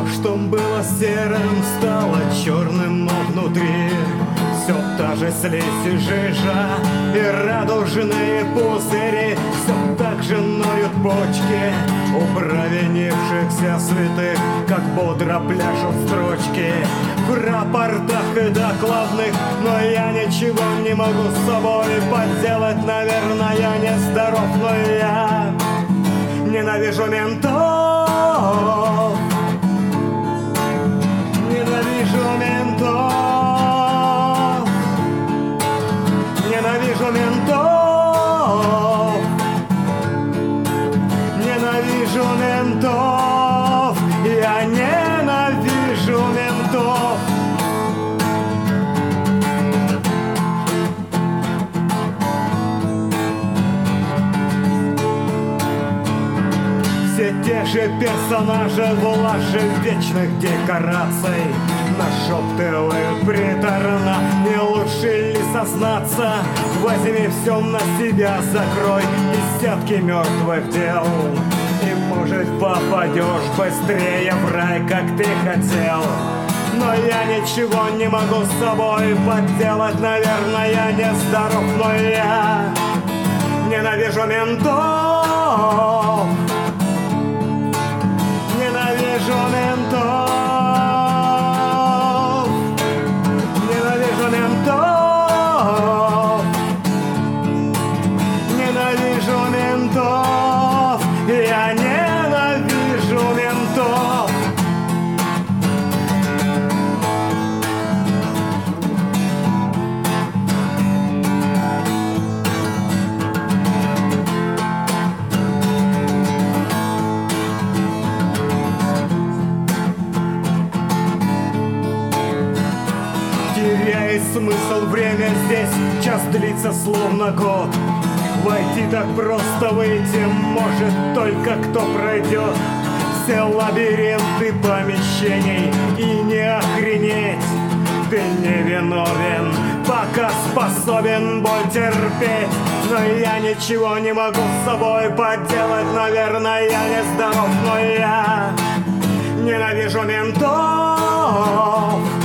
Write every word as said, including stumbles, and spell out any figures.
что было серым, стало черным, но внутри все та же слизь и жижа, и радужные пузыри. Все так же ноют почки у провинившихся святых, как бодро пляшут строчки в рапортах и докладных. Но я ничего не могу с собой поделать, наверное, я нездоров, но я ненавижу ментов. Ненавижу ментов. Ненавижу ментов. Ненавижу ментов. Я ненавижу ментов. Все те же персонажи в лаже вечных декораций нашептывают приторно: не лучше ли сознаться? Возьми все на себя, закрой десятки мертвых дел, и, может, попадешь быстрее в рай, как ты хотел. Но я ничего не могу с собой поделать, наверное, я нездоров, но я ненавижу ментов. Ненавижу ментов. Ненавижу ментов. Ненавижу ментов. Я ненавижу ментов. Теряет смысл время здесь, час длится словно год. Войти так просто, выйти может только кто пройдет все лабиринты помещений и не охренеть. Ты не виновен, пока способен боль терпеть. Но я ничего не могу с собой поделать, наверное, я нездоров, но я ненавижу ментов.